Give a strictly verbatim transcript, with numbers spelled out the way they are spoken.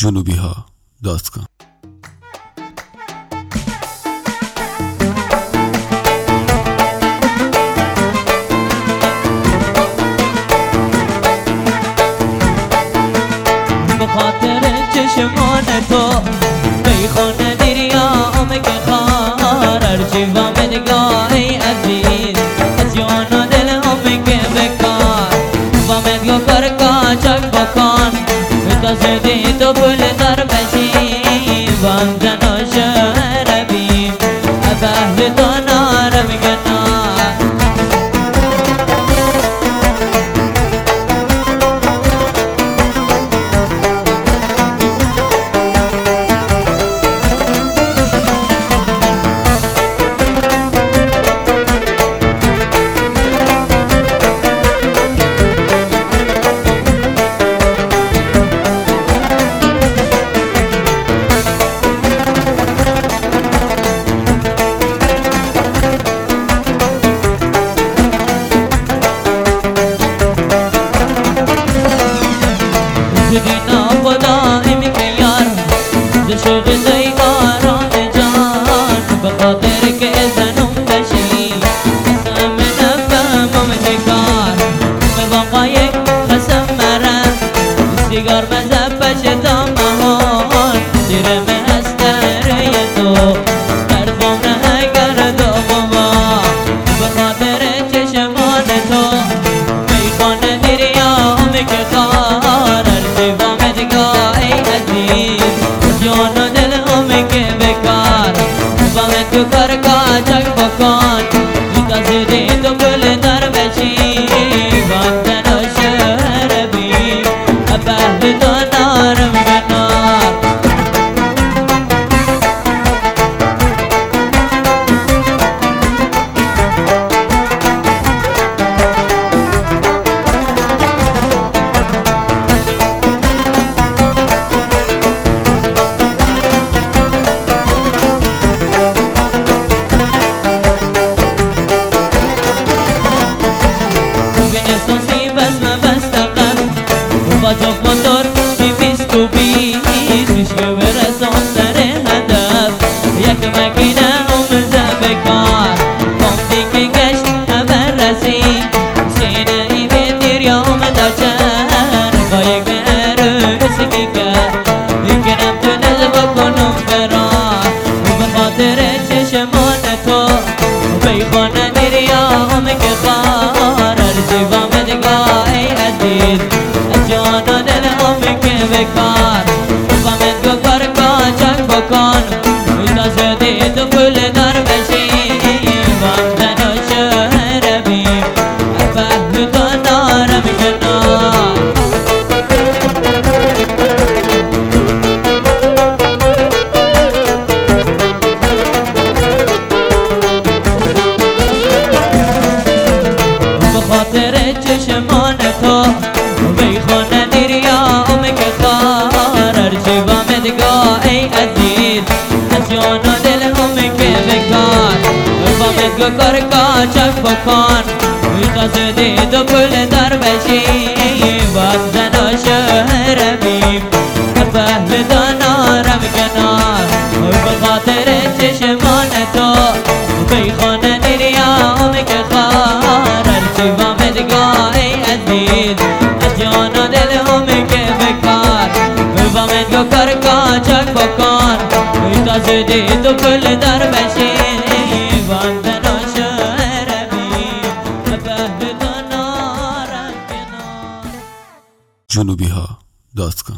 جنوبی ها دات کام. به خاطر چشمان تو بیخونه دریام که خار هرچی و مدگاه ای عزیز از جان و دل هم که بکار و مدگاه کار کاچک بکن تازدی تو پل در بشی و همزن و شهربی ابهل تو نارم گنار دینا خدایم که یار دشوق زیباران جان به خاطر که زنم بشی قسم نفهمم چکار به واقعی قسم مرم سیگار مزبش تا مهان دیرم از دره تو در خونه گرد و بابا به خاطر چشمان تو بیخانه دیریام که خار جان و دل هم که بکار و من تو کار کاچک بکن تازدی تو پل در بشی و همزن و شهربی ابهل تو نارم گنار با جوب موتور بی بیست و بیست میشه برسان سر هدف یک مکینه اومزه بکار کام دیگه گشت همه رسید سینه ای به دریا اومده چند با یک عروسی که یکنم تو نزد بکنم برار به خاطر چشمان تو بیخانه دریا هم که خار هرچی با مدگاه ای عزیز جان و دل هم که بکار و من تو کار کاچک بکن تازدی تو پل در بشی و همزن و شهربی ابهل تو نارم گنار به خاطر چشمان تو بیخونه دیریام که خار هرچی و مدگاه ای عزیز از جان و دل هم که بکار و مدگاه کار کاچک بکن تازدی تو پل در بشی و همزن و شهربی ابهل تو نارم گنار به خاطر چشمان تو بیخونه دیریام که خار هرچی و مدگاه ای عزیز جان و دل هم که بکار و من تو کار کاچک بکن تازدی تو پل در بشی و همزن و شهربی ابهل تو نارم گنار جنوبی ها دات کام.